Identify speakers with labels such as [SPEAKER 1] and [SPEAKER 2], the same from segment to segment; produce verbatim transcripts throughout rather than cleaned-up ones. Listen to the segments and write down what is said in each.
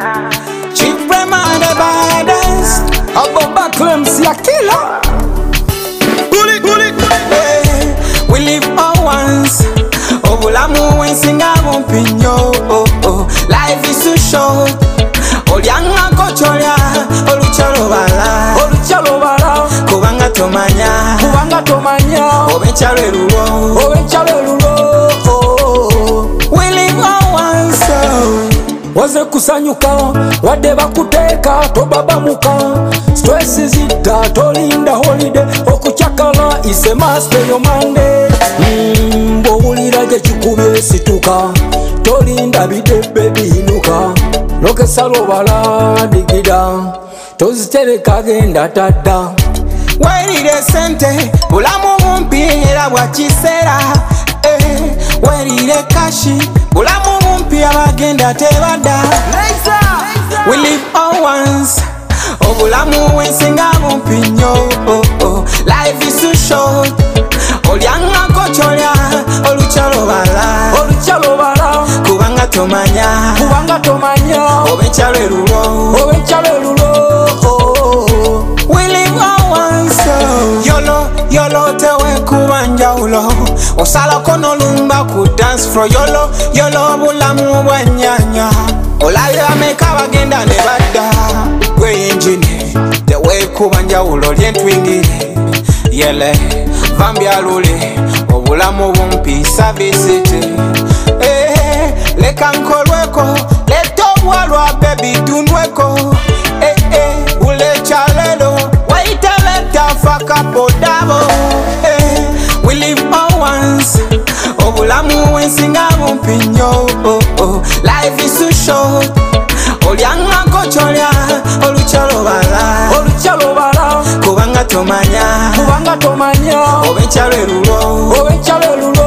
[SPEAKER 1] Chief Rema the baddest.
[SPEAKER 2] Ababa claims ya killer.
[SPEAKER 1] Bully, bully, hey, we live all once. Obulamu wensinga bumpinyo. Oh, oh. Life is too short. Olyanga kocholya oluchalo bala.
[SPEAKER 2] Oluchalo bala.
[SPEAKER 1] Kubanga tomanya.
[SPEAKER 2] Kubanga tomanya.
[SPEAKER 1] Obechalo elulo.
[SPEAKER 2] Obechalo elulo.
[SPEAKER 1] We live all once.
[SPEAKER 2] Waze kusanyuka wadde bakuteka tobabamuka. Stress zita tolinda holiday. Okuchakala is a must yo Monday. Mm, bowulira gye kikubye situka. Tolinda bidebbe biinuka. Lokesalo bala digida. Tozitereka genda tadda.
[SPEAKER 1] Werire sente bulamu bumpi era bwa kiseera. Eh, werire kashi bulamu bumpi abagenda tebadda. We live all once. Obulamu wensinga bumpi nnyo. Oh, oh. Life is too short. Olyanga kocholya oluchalo bala.
[SPEAKER 2] Oluchalo bala.
[SPEAKER 1] Kubanga tomanya.
[SPEAKER 2] Kubanga tomanya.
[SPEAKER 1] Obechalo elulo.
[SPEAKER 2] Obechalo elulo.
[SPEAKER 1] We live all once. Yolo, yolo tewe kubanja ulo. Osala kono lumba ku dance floor. Yolo, yolo bulamu bwanyanya. Olayo ameka bagenda ne badda. Gwe engine tewe kubanja ulo lyentwingire. Yele vambya lule obulamu bumpi service te. Eh, leka nkolweko leto bwalwa baby dunweko. Eh eh ule chalelo waita leta faka podabo. Eh, we live all once. Obulamu wensinga bumpi nnyo. Oh, oh. Life is too short. Olyanga kocholya oluchalo bala.
[SPEAKER 2] Oluchalo bala.
[SPEAKER 1] Kubanga tomanya.
[SPEAKER 2] Kubanga tomanya.
[SPEAKER 1] Obechalo elulo.
[SPEAKER 2] Obechalo elulo.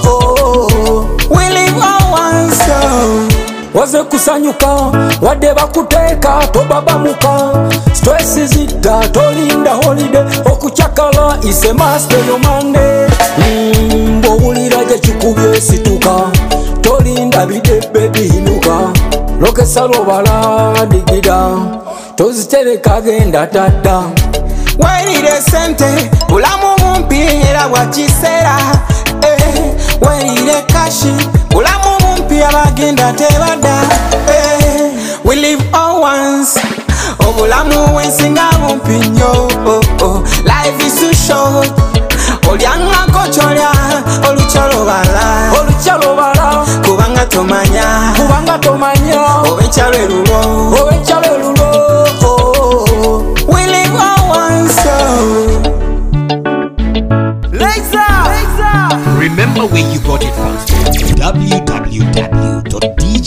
[SPEAKER 1] We live all once.
[SPEAKER 2] Waze kusanyuka wadde bakuteka tobabamuka. Stress zita tolinda holiday. Okuchakala is a must yo Monday. Mm, bowulira gye kikubye situka. Tolinda bidebbe biinuka. Lokesalo bala digida. Tozitereka genda tadda.
[SPEAKER 1] Werire sente bulamu bumpi era bwa kiseera. Eh, werire kashi bulamu bumpi abagenda tebadda. Eh, we live all once. Obulamu wensinga bumpi nnyo. Oh, oh. Life is too short. Olyanga kocholya oluchalo bala.
[SPEAKER 2] Oluchalo bala.
[SPEAKER 1] Kubanga tomanya.
[SPEAKER 2] Kubanga tomanya.
[SPEAKER 1] Obechalo elulo.
[SPEAKER 2] Obechalo elulo.
[SPEAKER 1] We live all once.
[SPEAKER 3] Remember where you got it from. w w w dot d